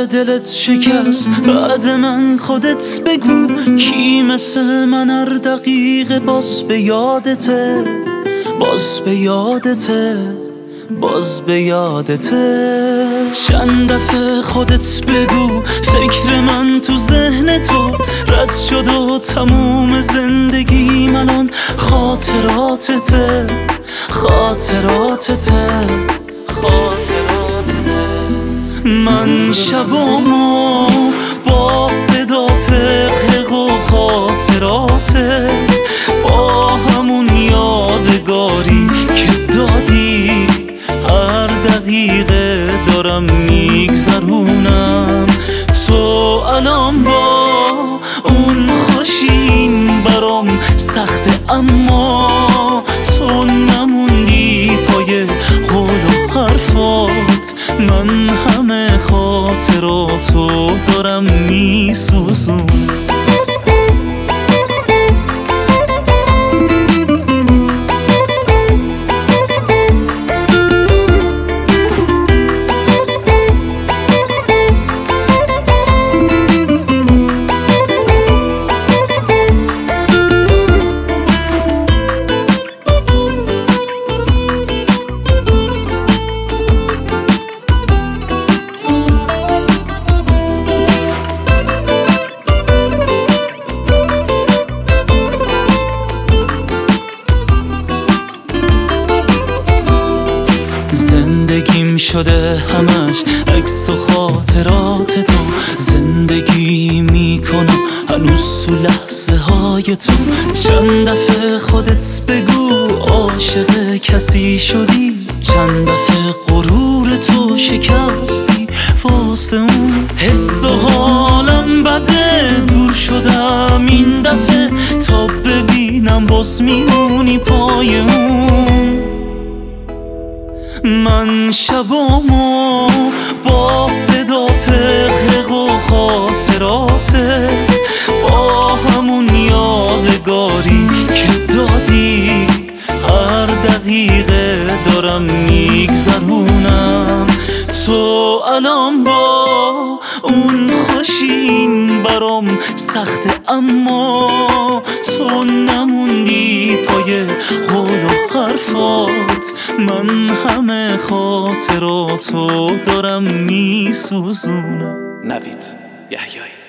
دلت شکست بعد من خودت بگو کی مثل من هر دقیقه باز به یادته، باز به یادته، باز به یادته. چند دفعه خودت بگو فکر من تو ذهن تو رد شد و تموم زندگی من خاطراتته، خاطراتته، خاطراتته. من شبامو با صدات غرق و خاطراته، با همون یادگاری که دادی هر دقیقه دارم میگذرونم. تو الان با اون خوشین برام سخته، اما تو نموندی پای قول و حرفات. من همه خاطراتو دارم میسوزونم. زندگیم شده همش عکس و خاطرات تو، زندگی میکنم هنوز تو لحظه های تو. چند دفعه خودت بگو عاشق کسی شدی، چند دفعه غرور تو شکستی واسه اون. حس و حالم بده دور شدم این دفعه، تا ببینم باز میمونی پای اون. من شبامو با صدات غرق و خاطراته، با همون یادگاری که دادی هر دقیقه دارم میگذرونم. تو الان با اون خوشین برام سخته، اما تو نموندی پای قول و حرفات. من همه خاطراتو دارم میسوزونم. نوید یحیایی.